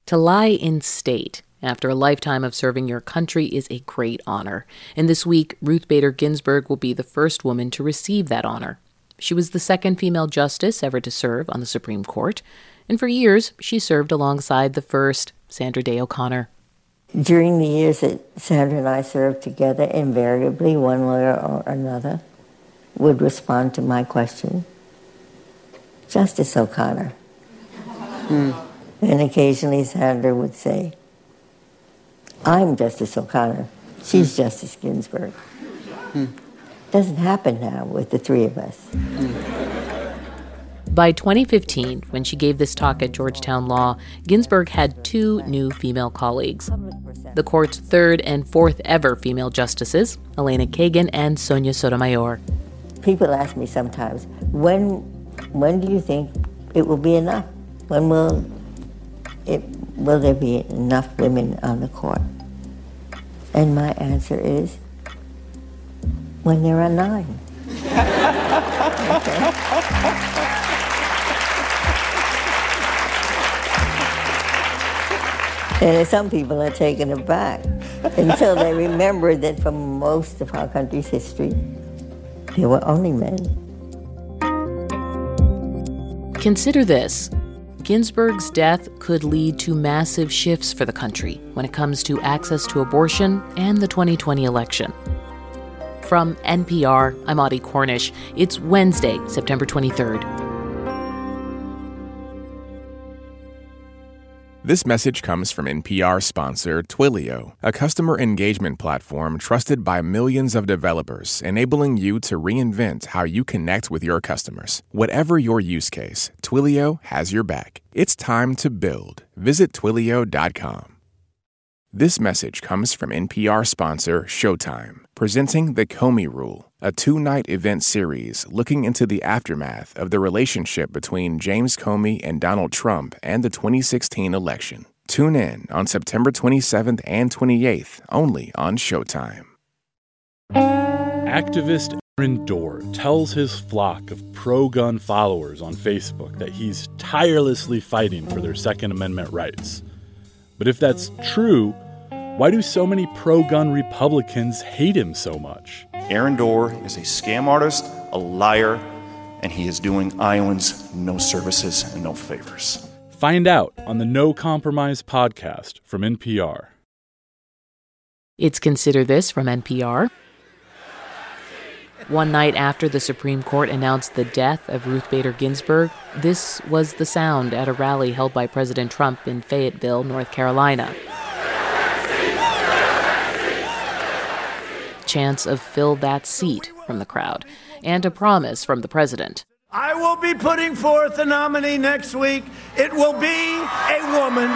To lie in state after a lifetime of serving your country is a great honor. And this week, Ruth Bader Ginsburg will be the first woman to receive that honor. She was the second female justice ever to serve on the Supreme Court. And for years, she served alongside the first, Sandra Day O'Connor. During the years that Sandra and I served together, invariably one lawyer or another would respond to my question, Justice O'Connor. And occasionally Sandra would say, I'm Justice O'Connor. She's Justice Ginsburg. Doesn't happen now with the three of us. By 2015, when she gave this talk at Georgetown Law, Ginsburg had two new female colleagues. The court's third and fourth ever female justices, Elena Kagan and Sonia Sotomayor. People ask me sometimes, when do you think it will be enough? When will there be enough women on the court? And my answer is, when there are 9. Okay. And some people are taken aback until they remember that for most of our country's history, there were only men. Consider this. Ginsburg's death could lead to massive shifts for the country when it comes to access to abortion and the 2020 election. From NPR, I'm Audie Cornish. It's Wednesday, September 23rd. This message comes from NPR sponsor Twilio, a customer engagement platform trusted by millions of developers, enabling you to reinvent how you connect with your customers. Whatever your use case, Twilio has your back. It's time to build. Visit Twilio.com. This message comes from NPR sponsor Showtime, presenting The Comey Rule, a 2-night event series looking into the aftermath of the relationship between James Comey and Donald Trump and the 2016 election. Tune in on September 27th and 28th, only on Showtime. Activist Aaron Dorr tells his flock of pro-gun followers on Facebook that he's tirelessly fighting for their Second Amendment rights. But if that's true, why do so many pro-gun Republicans hate him so much? Aaron Dorr is a scam artist, a liar, and he is doing Iowans no services and no favors. Find out on the No Compromise podcast from NPR. It's Consider This from NPR. One night after the Supreme Court announced the death of Ruth Bader Ginsburg, this was the sound at a rally held by President Trump in Fayetteville, North Carolina. Chants of "fill that seat" from the crowd, and a promise from the president. I will be putting forth a nominee next week. It will be a woman.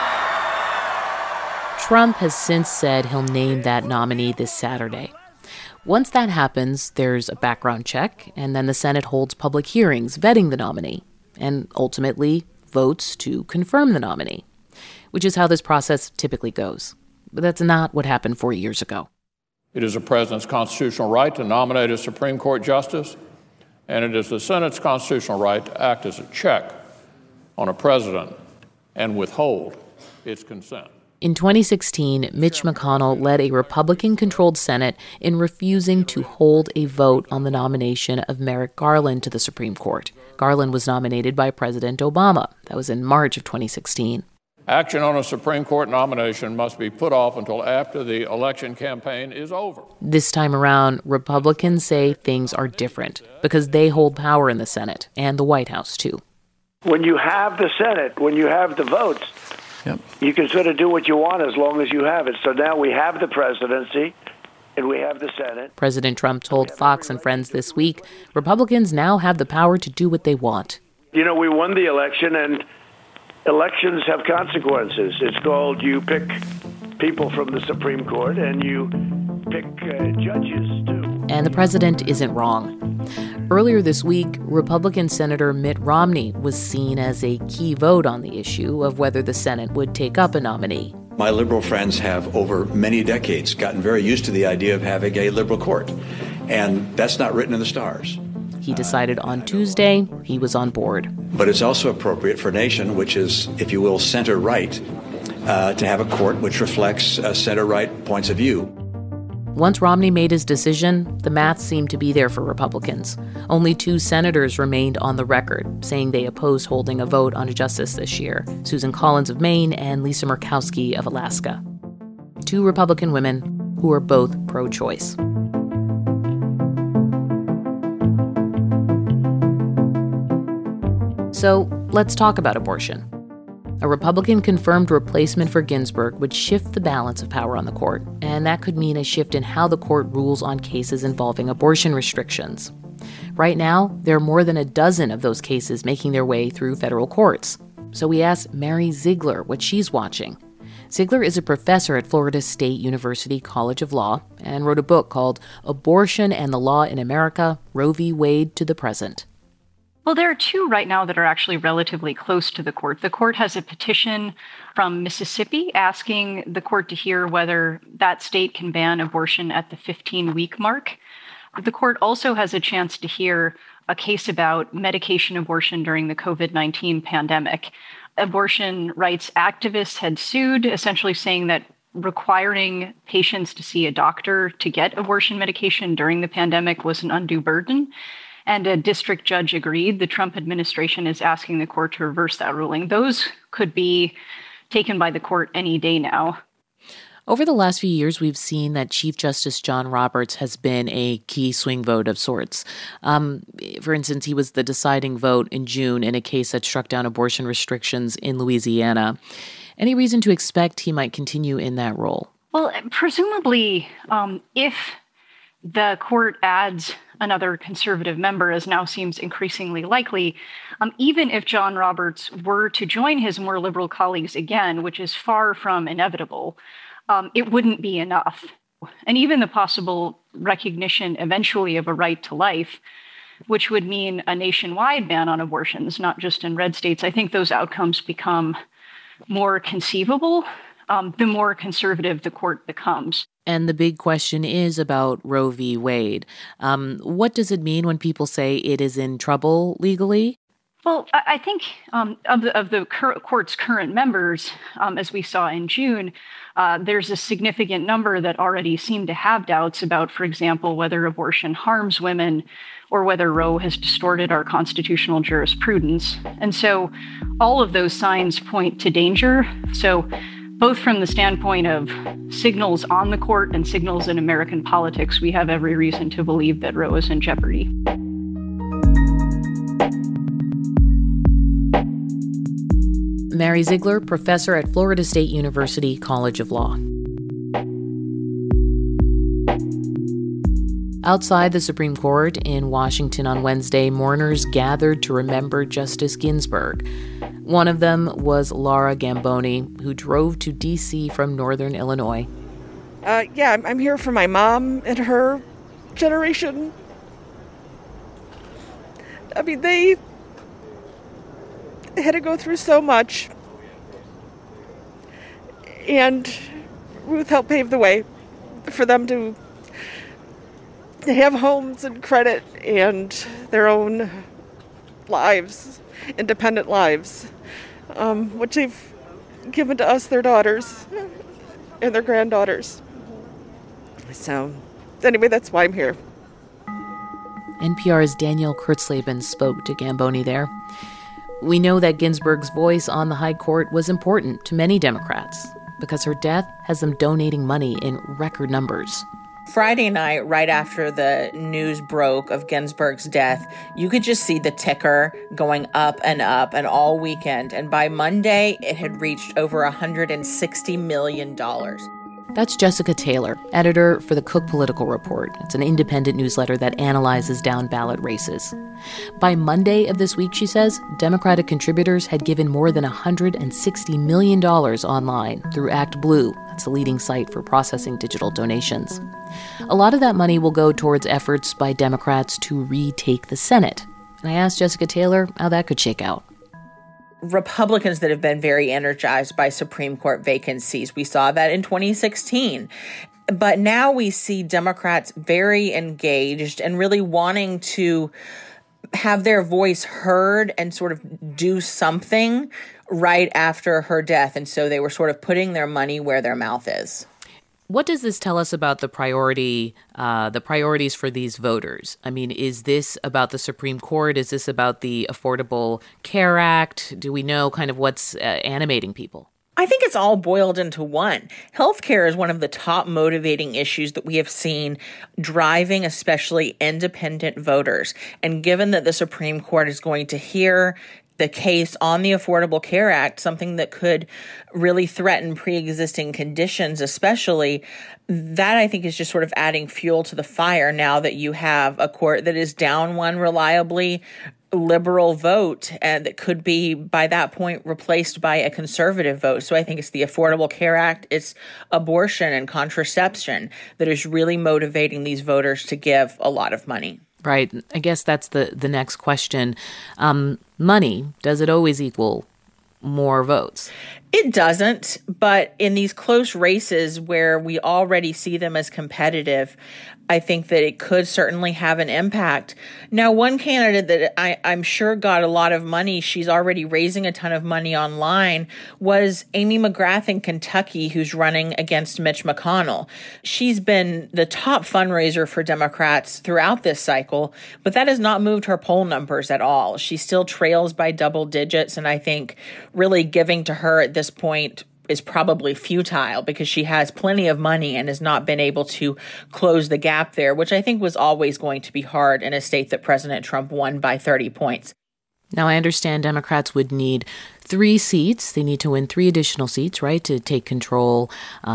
Trump has since said he'll name that nominee this Saturday. Once that happens, there's a background check, and then the Senate holds public hearings vetting the nominee, and ultimately votes to confirm the nominee, which is how this process typically goes. But that's not what happened 4 years ago. It is the president's constitutional right to nominate a Supreme Court justice, and it is the Senate's constitutional right to act as a check on a president and withhold its consent. In 2016, Mitch McConnell led a Republican-controlled Senate in refusing to hold a vote on the nomination of Merrick Garland to the Supreme Court. Garland was nominated by President Obama. That was in March of 2016. Action on a Supreme Court nomination must be put off until after the election campaign is over. This time around, Republicans say things are different because they hold power in the Senate and the White House, too. When you have the Senate, when you have the votes, you can sort of do what you want as long as you have it. So now we have the presidency and we have the Senate. President Trump told Fox and Friends this week, Republicans now have the power to do what they want. You know, we won the election, and elections have consequences. It's called you pick people from the Supreme Court and you pick judges, too. And the president isn't wrong. Earlier this week, Republican Senator Mitt Romney was seen as a key vote on the issue of whether the Senate would take up a nominee. My liberal friends have, over many decades, gotten very used to the idea of having a liberal court, and that's not written in the stars. He decided on Tuesday he was on board. But it's also appropriate for a nation which is, if you will, center-right, to have a court which reflects center-right points of view. Once Romney made his decision, the math seemed to be there for Republicans. Only 2 senators remained on the record, saying they opposed holding a vote on a justice this year, Susan Collins of Maine and Lisa Murkowski of Alaska. 2 Republican women who are both pro-choice. So let's talk about abortion. A Republican-confirmed replacement for Ginsburg would shift the balance of power on the court, and that could mean a shift in how the court rules on cases involving abortion restrictions. Right now, there are more than a dozen of those cases making their way through federal courts. So we asked Mary Ziegler what she's watching. Ziegler is a professor at Florida State University College of Law and wrote a book called Abortion and the Law in America, Roe v. Wade to the Present. Well, there are 2 right now that are actually relatively close to the court. The court has a petition from Mississippi asking the court to hear whether that state can ban abortion at the 15-week mark. The court also has a chance to hear a case about medication abortion during the COVID-19 pandemic. Abortion rights activists had sued, essentially saying that requiring patients to see a doctor to get abortion medication during the pandemic was an undue burden. And a district judge agreed. The Trump administration is asking the court to reverse that ruling. Those could be taken by the court any day now. Over the last few years, we've seen that Chief Justice John Roberts has been a key swing vote of sorts. For instance, he was the deciding vote in June in a case that struck down abortion restrictions in Louisiana. Any reason to expect he might continue in that role? Well, presumably, if the court adds another conservative member, as now seems increasingly likely, even if John Roberts were to join his more liberal colleagues again, which is far from inevitable, it wouldn't be enough. And even the possible recognition eventually of a right to life, which would mean a nationwide ban on abortions, not just in red states, I think those outcomes become more conceivable the more conservative the court becomes. And the big question is about Roe v. Wade. What does it mean when people say it is in trouble legally? Well, I think of the court's current members, as we saw in June, there's a significant number that already seem to have doubts about, for example, whether abortion harms women or whether Roe has distorted our constitutional jurisprudence. And so all of those signs point to danger. So both from the standpoint of signals on the court and signals in American politics, we have every reason to believe that Roe is in jeopardy. Mary Ziegler, professor at Florida State University College of Law. Outside the Supreme Court in Washington on Wednesday, mourners gathered to remember Justice Ginsburg. One of them was Laura Gamboni, who drove to D.C. from northern Illinois. I'm here for my mom and her generation. I mean, they had to go through so much. And Ruth helped pave the way for them to have homes and credit and their own lives, independent lives, which they've given to us, their daughters and their granddaughters. So anyway, that's why I'm here. NPR's Danielle Kurtzleben spoke to Gamboni there. We know that Ginsburg's voice on the High Court was important to many Democrats because her death has them donating money in record numbers. Friday night, right after the news broke of Ginsburg's death, you could just see the ticker going up and all weekend. And by Monday, it had reached over $160 million. That's Jessica Taylor, editor for the Cook Political Report. It's an independent newsletter that analyzes down-ballot races. By Monday of this week, she says, Democratic contributors had given more than $160 million online through ActBlue. That's the leading site for processing digital donations. A lot of that money will go towards efforts by Democrats to retake the Senate. And I asked Jessica Taylor how that could shake out. Republicans that have been very energized by Supreme Court vacancies. We saw that in 2016. But now we see Democrats very engaged and really wanting to have their voice heard and sort of do something right after her death. And so they were sort of putting their money where their mouth is. What does this tell us about the priorities for these voters? I mean, is this about the Supreme Court? Is this about the Affordable Care Act? Do we know kind of what's animating people? I think it's all boiled into one. Healthcare is one of the top motivating issues that we have seen driving especially independent voters. And given that the Supreme Court is going to hear the case on the Affordable Care Act, something that could really threaten pre-existing conditions, especially, that I think is just sort of adding fuel to the fire now that you have a court that is down one reliably liberal vote and that could be by that point replaced by a conservative vote. So I think it's the Affordable Care Act, it's abortion and contraception that is really motivating these voters to give a lot of money. Right. I guess that's the next question. Money, does it always equal more votes? It doesn't, but in these close races where we already see them as competitive, I think that it could certainly have an impact. Now, one candidate that I'm sure got a lot of money, she's already raising a ton of money online, was Amy McGrath in Kentucky, who's running against Mitch McConnell. She's been the top fundraiser for Democrats throughout this cycle, but that has not moved her poll numbers at all. She still trails by double digits, and I think really giving to her at this point is probably futile because she has plenty of money and has not been able to close the gap there, which I think was always going to be hard in a state that President Trump won by 30 points. Now, I understand Democrats would need 3 seats. They need to win 3 additional seats, right, to take control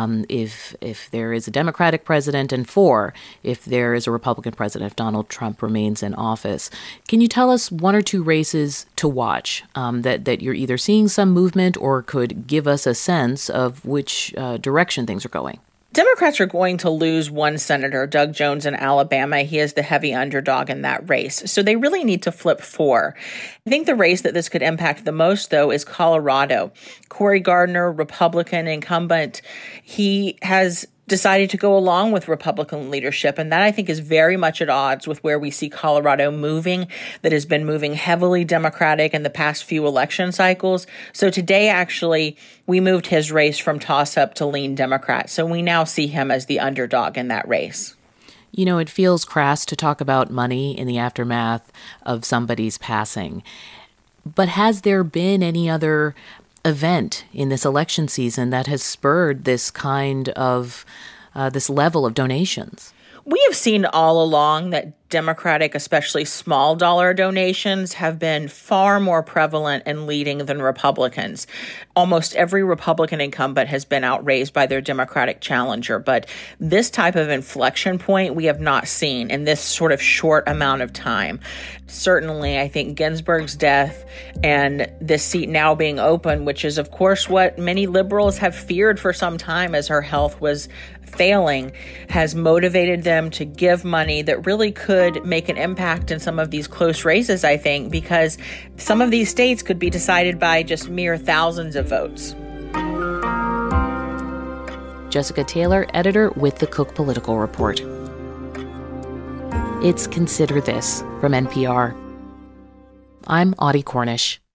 if there is a Democratic president, and 4 if there is a Republican president, if Donald Trump remains in office. Can you tell us 1 or 2 races to watch that you're either seeing some movement or could give us a sense of which direction things are going? Democrats are going to lose one senator, Doug Jones in Alabama. He is the heavy underdog in that race. So they really need to flip 4. I think the race that this could impact the most, though, is Colorado. Cory Gardner, Republican incumbent, he has decided to go along with Republican leadership. And that, I think, is very much at odds with where we see Colorado moving, that has been moving heavily Democratic in the past few election cycles. So today, actually, we moved his race from toss-up to lean Democrat. So we now see him as the underdog in that race. You know, it feels crass to talk about money in the aftermath of somebody's passing. But has there been any other event in this election season that has spurred this kind of, this level of donations? We have seen all along that Democratic, especially small dollar donations, have been far more prevalent and leading than Republicans. Almost every Republican incumbent has been outraised by their Democratic challenger, but this type of inflection point we have not seen in this sort of short amount of time. Certainly, I think Ginsburg's death and this seat now being open, which is, of course, what many liberals have feared for some time as her health was failing, has motivated them to give money that really could make an impact in some of these close races, I think, because some of these states could be decided by just mere thousands of votes. Jessica Taylor, editor with the Cook Political Report. It's Consider This from NPR. I'm Audie Cornish.